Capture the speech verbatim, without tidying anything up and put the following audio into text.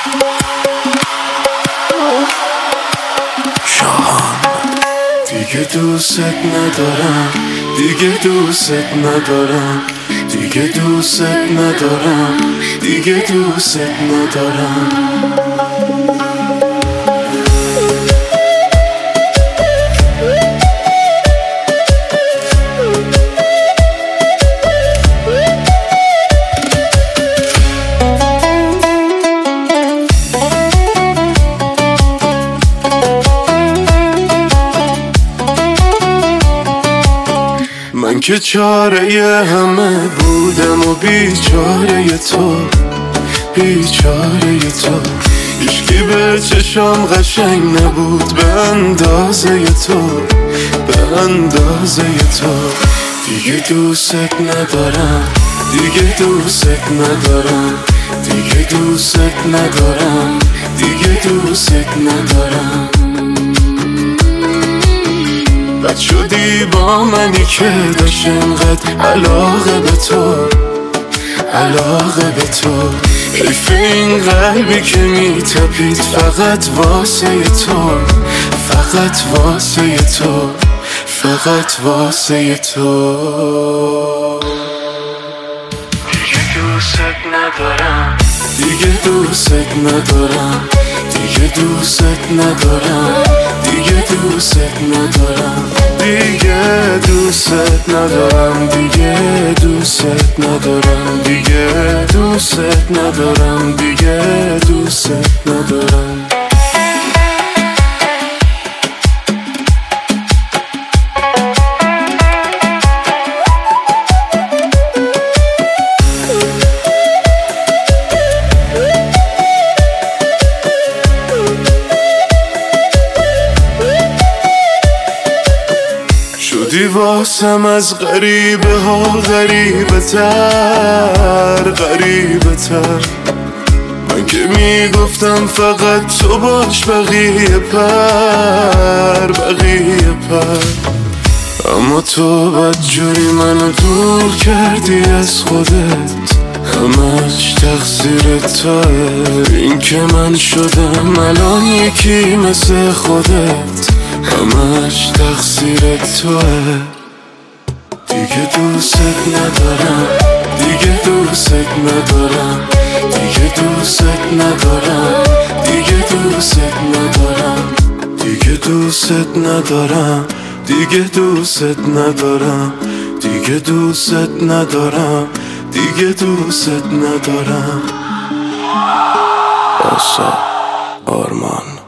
دیگه دوست ندارم، دیگه دوست ندارم، دیگه دوست ندارم، دیگه دوست ندارم. من که چاره همه بودم و بیچاره تو، بیچاره تو. هیچکی به چشام قشنگ نبود به اندازه تو، به اندازه تو. دیگه دوست ندارم، دیگه دوست ندارم، دیگه دوست ندارم، دیگه دوست ندارم. بد شدی با منی که داشت انقدر علاقه به تو، علاقه به تو. حیف این قلبی که میتپید فقط واسه تو، فقط واسه تو، فقط واسه تو. دیگه دوست ندارم، دیگه دوست ندارم، دیگه دوست ندارم، دیگه دوست ندارم، دیگه دوست ندارم، دیگه دوست ندارم، دیگه دوست ندارم، دیگه دوست ندارم. شدی واسم از غریبه ها غریبه تر، غریبه تر. من که میگفتم فقط تو باش بقیه پر، بقیه پر. اما تو بدجوری منو دور کردی از خودت، همش تقصیر توه. این که من شدم الان یکی مثل خودت، همش تقصیر توه. دیگه دوست ندارم، دیگه دوست ندارم، دیگه دوست ندارم، دیگه دوست ندارم، دیگه دوست ندارم، دیگه دوست ندارم، دیگه دوست ندارم، دیگه دوست ندارم. آسا آرمان.